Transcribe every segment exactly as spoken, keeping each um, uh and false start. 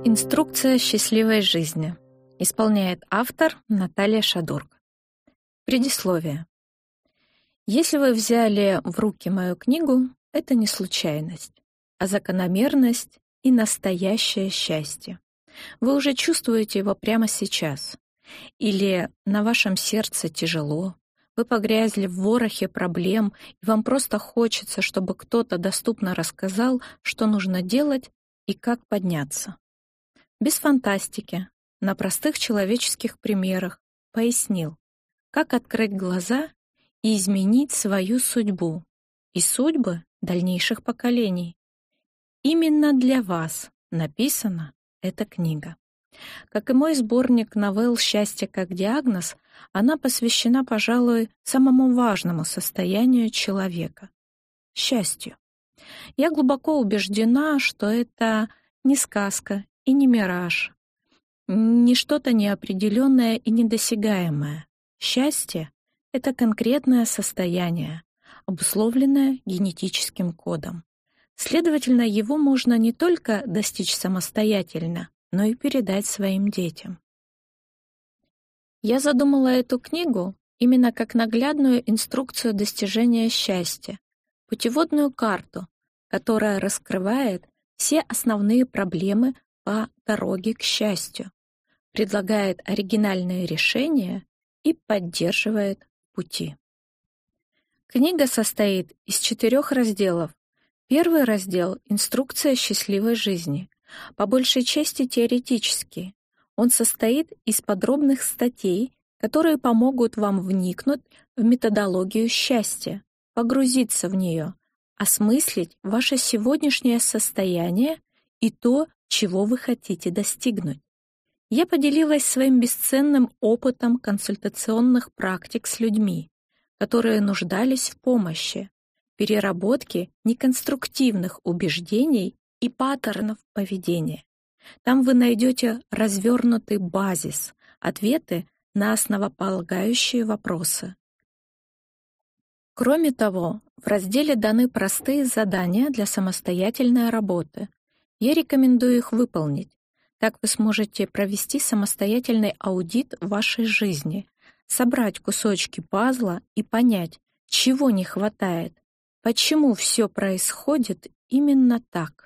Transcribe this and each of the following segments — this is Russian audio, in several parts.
Инструкция счастливой жизни. Исполняет автор Наталья Шадург. Предисловие. Если вы взяли в руки мою книгу, это не случайность, а закономерность и настоящее счастье. Вы уже чувствуете его прямо сейчас. Или на вашем сердце тяжело, вы погрязли в ворохе проблем, и вам просто хочется, чтобы кто-то доступно рассказал, что нужно делать и как подняться. Без фантастики, на простых человеческих примерах пояснил, как открыть глаза и изменить свою судьбу и судьбы дальнейших поколений. Именно для вас написана эта книга. Как и мой сборник новелл «Счастье как диагноз», она посвящена, пожалуй, самому важному состоянию человека — счастью. Я глубоко убеждена, что это не сказка и не мираж, не что-то неопределенное и недосягаемое. Счастье — это конкретное состояние, обусловленное генетическим кодом. Следовательно, его можно не только достичь самостоятельно, но и передать своим детям. Я задумала эту книгу именно как наглядную инструкцию достижения счастья, путеводную карту, которая раскрывает все основные проблемы по дороге к счастью, предлагает оригинальные решения и поддерживает пути. Книга состоит из четырех разделов. Первый раздел — «Инструкция счастливой жизни», по большей части теоретический. Он состоит из подробных статей, которые помогут вам вникнуть в методологию счастья, погрузиться в нее, осмыслить ваше сегодняшнее состояние и то, чего вы хотите достигнуть. Я поделилась своим бесценным опытом консультационных практик с людьми, которые нуждались в помощи, переработке неконструктивных убеждений и паттернов поведения. Там вы найдете развернутый базис, ответы на основополагающие вопросы. Кроме того, в разделе даны простые задания для самостоятельной работы. Я рекомендую их выполнить. Так вы сможете провести самостоятельный аудит вашей жизни, собрать кусочки пазла и понять, чего не хватает, почему все происходит именно так.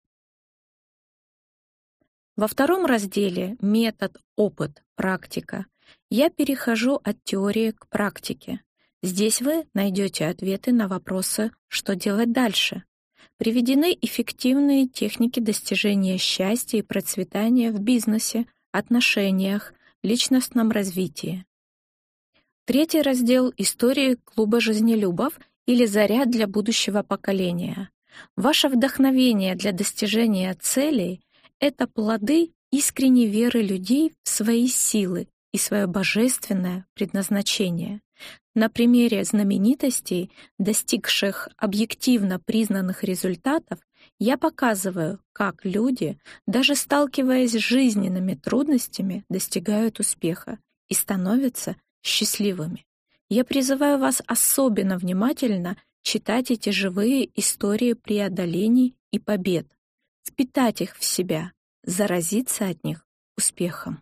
Во втором разделе «Метод, опыт, практика» я перехожу от теории к практике. Здесь вы найдете ответы на вопросы, что делать дальше. Приведены эффективные техники достижения счастья и процветания в бизнесе, отношениях, личностном развитии. Третий раздел — «Истории клуба жизнелюбов» или «Заряд для будущего поколения». Ваше вдохновение для достижения целей — это плоды искренней веры людей в свои силы и свое божественное предназначение. На примере знаменитостей, достигших объективно признанных результатов, я показываю, как люди, даже сталкиваясь с жизненными трудностями, достигают успеха и становятся счастливыми. Я призываю вас особенно внимательно читать эти живые истории преодолений и побед, впитать их в себя, заразиться от них успехом.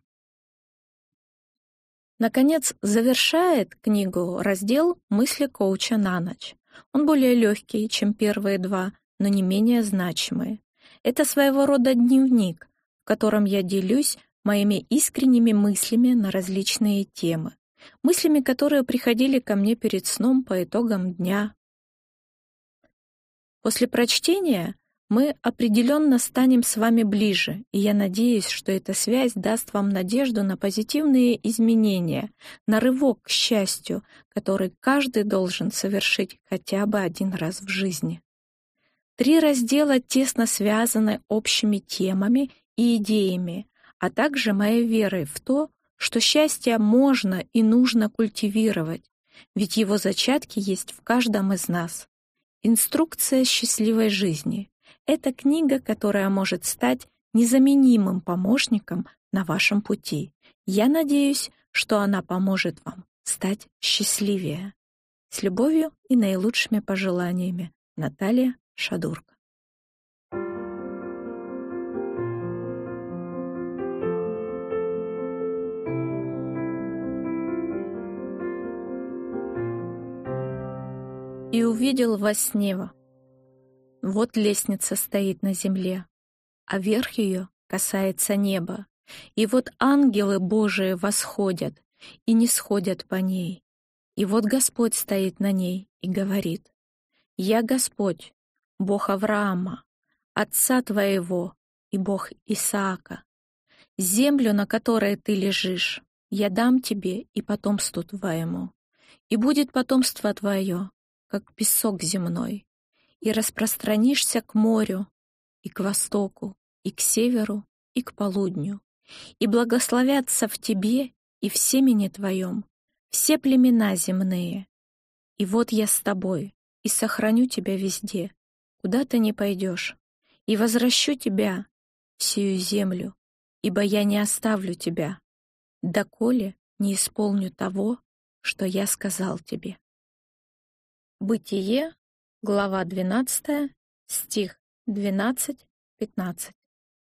Наконец, завершает книгу раздел «Мысли коуча на ночь». Он более легкий, чем первые два, но не менее значимые. Это своего рода дневник, в котором я делюсь моими искренними мыслями на различные темы, мыслями, которые приходили ко мне перед сном по итогам дня. После прочтения мы определенно станем с вами ближе, и я надеюсь, что эта связь даст вам надежду на позитивные изменения, на рывок к счастью, который каждый должен совершить хотя бы один раз в жизни. Три раздела тесно связаны общими темами и идеями, а также моей верой в то, что счастье можно и нужно культивировать, ведь его зачатки есть в каждом из нас. Инструкция счастливой жизни — это книга, которая может стать незаменимым помощником на вашем пути. Я надеюсь, что она поможет вам стать счастливее. С любовью и наилучшими пожеланиями. Наталья Шадург. И увидел во сне: вот лестница стоит на земле, а верх ее касается неба. И вот ангелы Божии восходят и не сходят по ней. И вот Господь стоит на ней и говорит: «Я Господь, Бог Авраама, отца твоего, и Бог Исаака. Землю, на которой ты лежишь, я дам тебе и потомству твоему, и будет потомство твое, как песок земной, и распространишься к морю, и к востоку, и к северу, и к полудню, и благословятся в тебе и в семени твоем все племена земные. И вот я с тобой, и сохраню тебя везде, куда ты не пойдешь, и возвращу тебя в сию землю, ибо я не оставлю тебя, доколе не исполню того, что я сказал тебе». Бытие, глава двенадцатая, стих двенадцать-пятнадцать.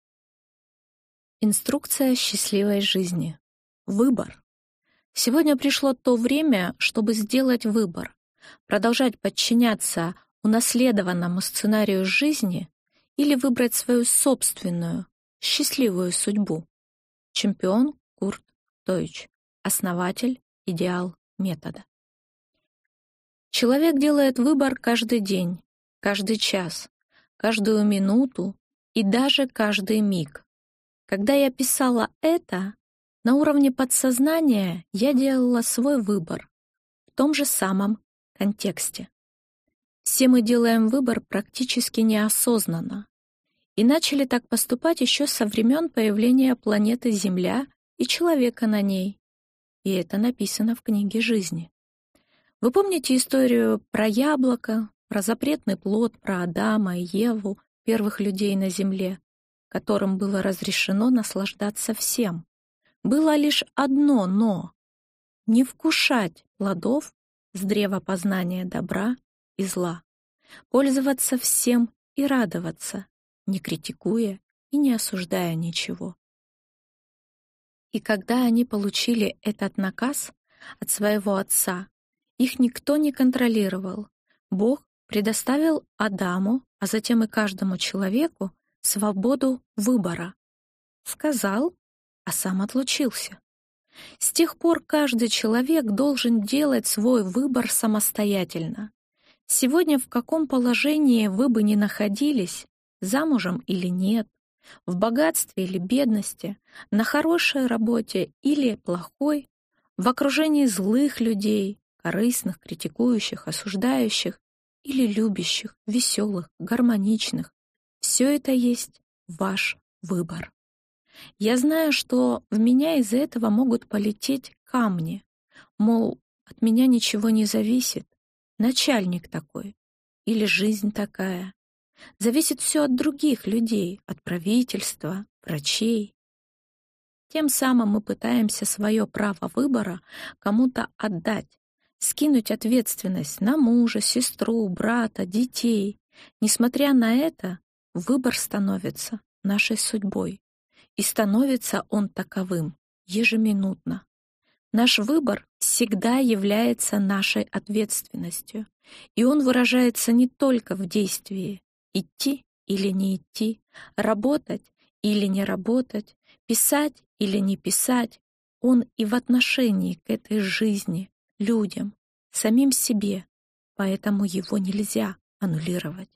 Инструкция счастливой жизни. Выбор. Сегодня пришло то время, чтобы сделать выбор: продолжать подчиняться унаследованному сценарию жизни или выбрать свою собственную, счастливую судьбу. Чемпион Курт Дойч, основатель «Идеал метода». Человек делает выбор каждый день, каждый час, каждую минуту и даже каждый миг. Когда я писала это, на уровне подсознания я делала свой выбор в том же самом контексте. Все мы делаем выбор практически неосознанно и начали так поступать еще со времен появления планеты Земля и человека на ней. И это написано в книге жизни. Вы помните историю про яблоко, про запретный плод, про Адама и Еву, первых людей на Земле, которым было разрешено наслаждаться всем? Было лишь одно «но» — не вкушать плодов с древа познания добра и зла, пользоваться всем и радоваться, не критикуя и не осуждая ничего. И когда они получили этот наказ от своего отца, их никто не контролировал. Бог предоставил Адаму, а затем и каждому человеку, свободу выбора. Сказал, а сам отлучился. С тех пор каждый человек должен делать свой выбор самостоятельно. Сегодня в каком положении вы бы ни находились, замужем или нет, в богатстве или бедности, на хорошей работе или плохой, в окружении злых людей, корыстных, критикующих, осуждающих или любящих, веселых, гармоничных, все это есть ваш выбор. Я знаю, что в меня из-за этого могут полететь камни, мол, от меня ничего не зависит, начальник такой или жизнь такая. Зависит все от других людей, от правительства, врачей. Тем самым мы пытаемся свое право выбора кому-то отдать, скинуть ответственность на мужа, сестру, брата, детей. Несмотря на это, выбор становится нашей судьбой. И становится он таковым ежеминутно. Наш выбор всегда является нашей ответственностью, и он выражается не только в действии: идти или не идти, работать или не работать, писать или не писать. Он и в отношении к этой жизни, людям, самим себе, поэтому его нельзя аннулировать.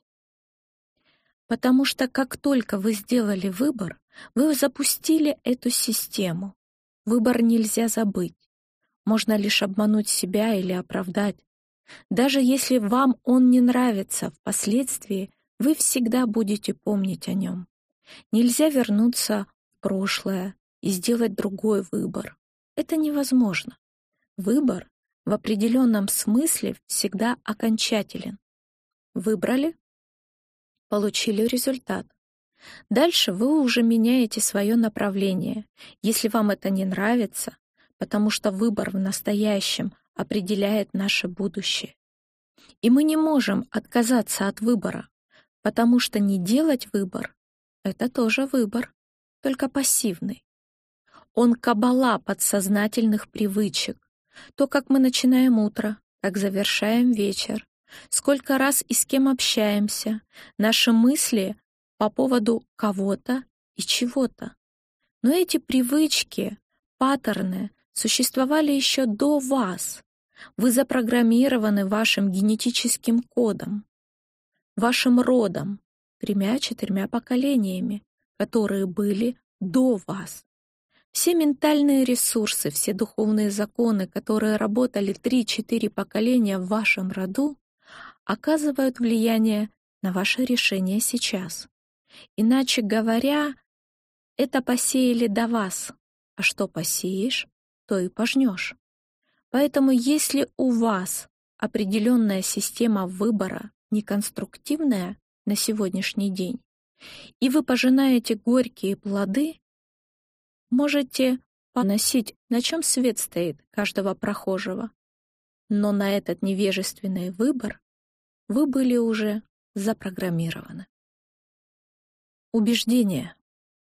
Потому что как только вы сделали выбор, вы запустили эту систему. Выбор нельзя забыть. Можно лишь обмануть себя или оправдать. Даже если вам он не нравится, впоследствии вы всегда будете помнить о нем. Нельзя вернуться в прошлое и сделать другой выбор. Это невозможно. Выбор в определенном смысле всегда окончателен. Выбрали, получили результат. Дальше вы уже меняете свое направление, если вам это не нравится, потому что выбор в настоящем определяет наше будущее. И мы не можем отказаться от выбора, потому что не делать выбор — это тоже выбор, только пассивный. Он кабала подсознательных привычек, то, как мы начинаем утро, как завершаем вечер, сколько раз и с кем общаемся, наши мысли по поводу кого-то и чего-то. Но эти привычки, паттерны существовали еще до вас. Вы запрограммированы вашим генетическим кодом, вашим родом, тремя-четырьмя поколениями, которые были до вас. Все ментальные ресурсы, все духовные законы, которые работали три-четыре поколения в вашем роду, оказывают влияние на ваше решение сейчас. Иначе говоря, это посеяли до вас, а что посеешь, то и пожнешь. Поэтому если у вас определенная система выбора неконструктивная на сегодняшний день, и вы пожинаете горькие плоды, можете поносить, на чем свет стоит каждого прохожего. Но на этот невежественный выбор вы были уже запрограммированы. Убеждение.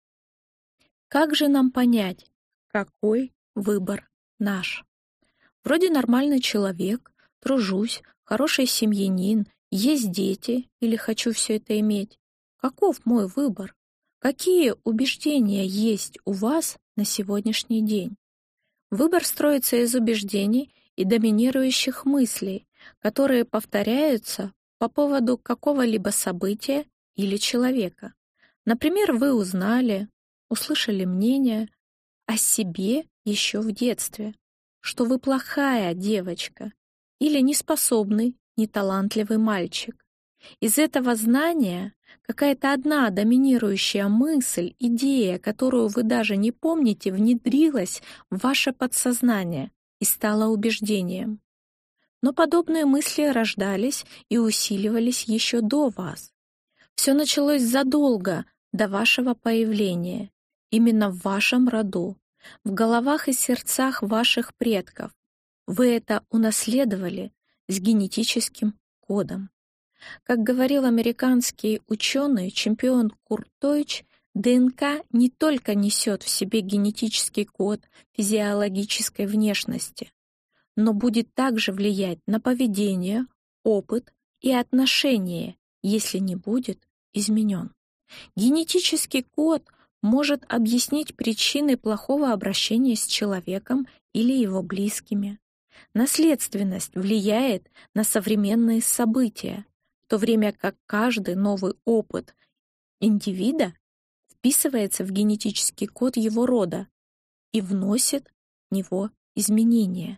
Как же нам понять, какой выбор наш? Вроде нормальный человек, тружусь, хороший семьянин, есть дети или хочу все это иметь. Каков мой выбор? Какие убеждения есть у вас на сегодняшний день? Выбор строится из убеждений и доминирующих мыслей, которые повторяются по поводу какого-либо события или человека. Например, вы узнали, услышали мнение о себе еще в детстве, что вы плохая девочка или неспособный, неталантливый мальчик. Из этого знания какая-то одна доминирующая мысль, идея, которую вы даже не помните, внедрилась в ваше подсознание и стала убеждением. Но подобные мысли рождались и усиливались еще до вас. Все началось задолго до вашего появления, именно в вашем роду, в головах и сердцах ваших предков. Вы это унаследовали с генетическим кодом. Как говорил американский ученый, чемпион Курт Дойч, ДНК не только несет в себе генетический код физиологической внешности, но будет также влиять на поведение, опыт и отношения, если не будет изменен. Генетический код может объяснить причины плохого обращения с человеком или его близкими. Наследственность влияет на современные события, в то время как каждый новый опыт индивида вписывается в генетический код его рода и вносит в него изменения.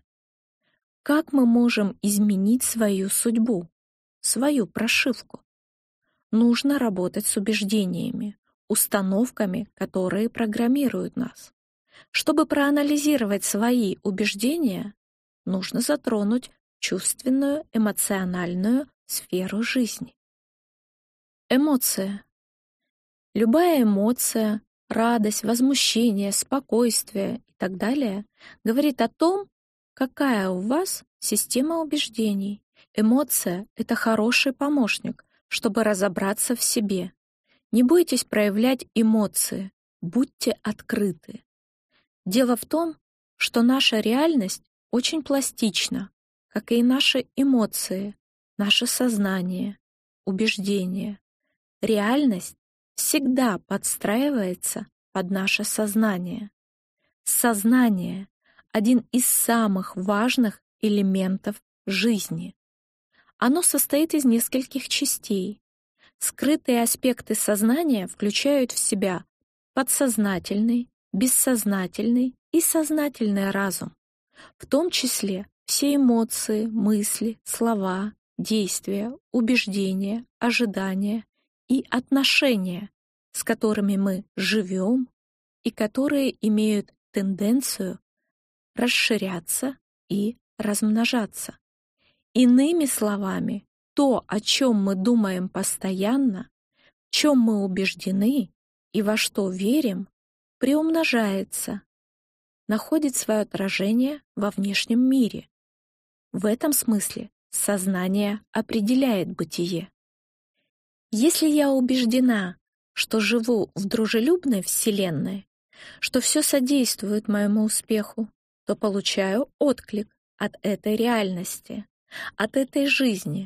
Как мы можем изменить свою судьбу, свою прошивку? Нужно работать с убеждениями, установками, которые программируют нас. Чтобы проанализировать свои убеждения, нужно затронуть чувственную, эмоциональную сферу жизни. Эмоция. Любая эмоция, радость, возмущение, спокойствие и так далее говорит о том, какая у вас система убеждений. Эмоция — это хороший помощник, чтобы разобраться в себе. Не бойтесь проявлять эмоции, будьте открыты. Дело в том, что наша реальность очень пластична, как и наши эмоции, наше сознание, убеждения. Реальность всегда подстраивается под наше сознание. Сознание — один из самых важных элементов жизни. Оно состоит из нескольких частей. Скрытые аспекты сознания включают в себя подсознательный, бессознательный и сознательный разум, в том числе все эмоции, мысли, слова, действия, убеждения, ожидания и отношения, с которыми мы живем и которые имеют тенденцию расширяться и размножаться. Иными словами, то, о чем мы думаем постоянно, в чем мы убеждены и во что верим, приумножается, находит свое отражение во внешнем мире. В этом смысле сознание определяет бытие. Если я убеждена, что живу в дружелюбной вселенной, что все содействует моему успеху, то получаю отклик от этой реальности, от этой жизни.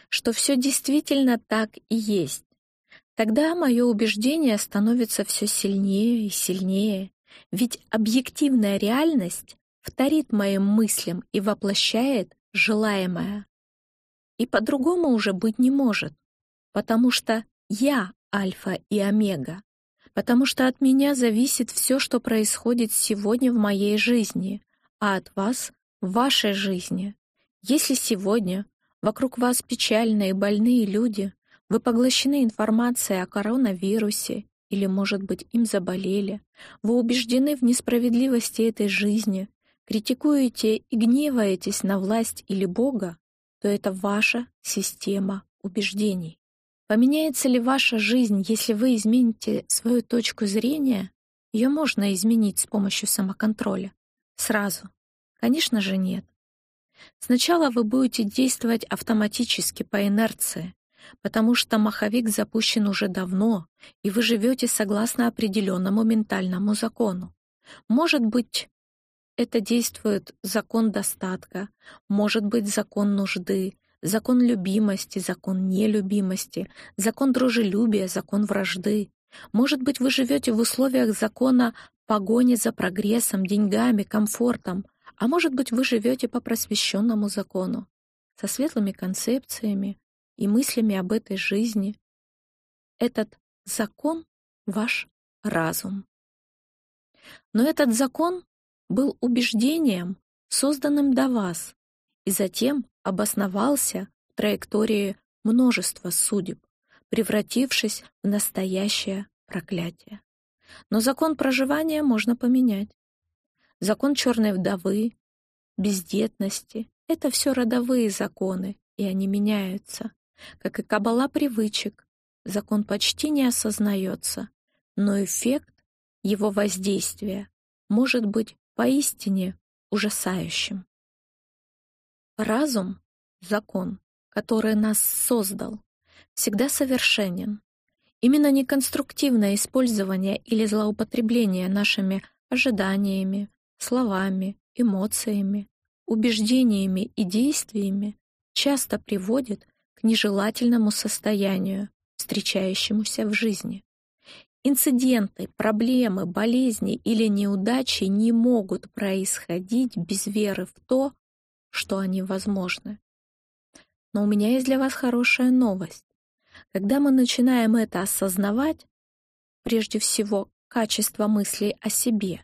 что все действительно так и есть. Тогда мое убеждение становится все сильнее и сильнее, ведь объективная реальность вторит моим мыслям и воплощает желаемое. И по-другому уже быть не может, потому что я альфа и омега, потому что от меня зависит все, что происходит сегодня в моей жизни, а от вас — в вашей жизни. Если сегодня вокруг вас печальные и больные люди, вы поглощены информацией о коронавирусе или, может быть, им заболели, вы убеждены в несправедливости этой жизни, критикуете и гневаетесь на власть или Бога, то это ваша система убеждений. Поменяется ли ваша жизнь, если вы измените свою точку зрения? Ее можно изменить с помощью самоконтроля. Сразу? Конечно же, нет. Сначала вы будете действовать автоматически, по инерции, потому что маховик запущен уже давно, и вы живете согласно определенному ментальному закону. Может быть, это действует закон достатка, может быть, закон нужды, закон любимости, закон нелюбимости, закон дружелюбия, закон вражды. Может быть, вы живете в условиях закона погони за прогрессом, деньгами, комфортом, а может быть, вы живете по просвещенному закону, со светлыми концепциями и мыслями об этой жизни. Этот закон — ваш разум. Но этот закон был убеждением, созданным до вас, и затем обосновался в траектории множества судеб, превратившись в настоящее проклятие. Но закон проживания можно поменять. Закон черной вдовы, бездетности — это все родовые законы, и они меняются. Как и кабала привычек, закон почти не осознается, но эффект его воздействия может быть поистине ужасающим. Разум — закон, который нас создал, всегда совершенен. Именно неконструктивное использование или злоупотребление нашими ожиданиями, словами, эмоциями, убеждениями и действиями часто приводит к нежелательному состоянию, встречающемуся в жизни. Инциденты, проблемы, болезни или неудачи не могут происходить без веры в то, что они возможны. Но у меня есть для вас хорошая новость. Когда мы начинаем это осознавать, прежде всего, качество мыслей о себе,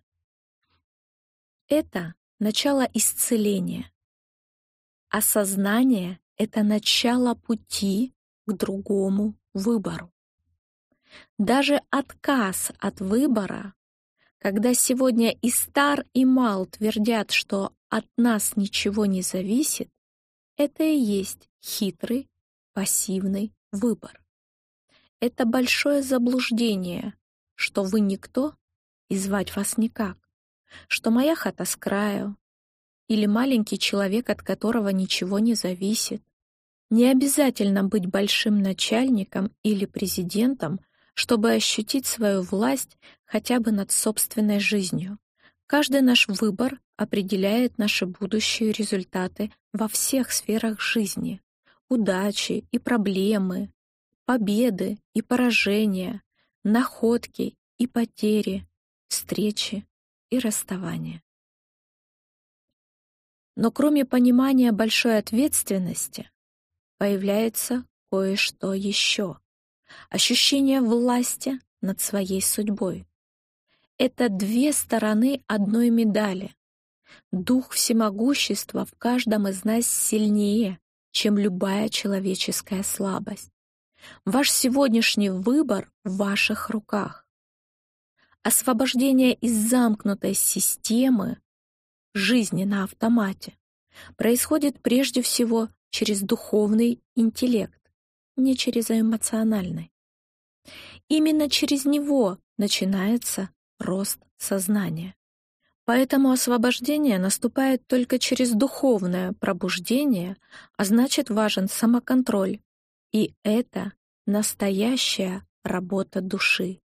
это начало исцеления. Осознание — это начало пути к другому выбору. Даже отказ от выбора, когда сегодня и стар, и мал твердят, что от нас ничего не зависит, это и есть хитрый, пассивный выбор. Это большое заблуждение, что вы никто и звать вас никак, что моя хата с краю или маленький человек, от которого ничего не зависит. Не обязательно быть большим начальником или президентом, чтобы ощутить свою власть хотя бы над собственной жизнью. Каждый наш выбор определяет наши будущие результаты во всех сферах жизни. Удачи и проблемы, победы и поражения, находки и потери, встречи и расставания. Но кроме понимания большой ответственности, появляется кое-что еще. Ощущение власти над своей судьбой. Это две стороны одной медали. Дух всемогущества в каждом из нас сильнее, чем любая человеческая слабость. Ваш сегодняшний выбор в ваших руках. Освобождение из замкнутой системы жизни на автомате происходит прежде всего через духовный интеллект, не через эмоциональный. Именно через него начинается рост сознания. Поэтому освобождение наступает только через духовное пробуждение, а значит, важен самоконтроль. И это настоящая работа души.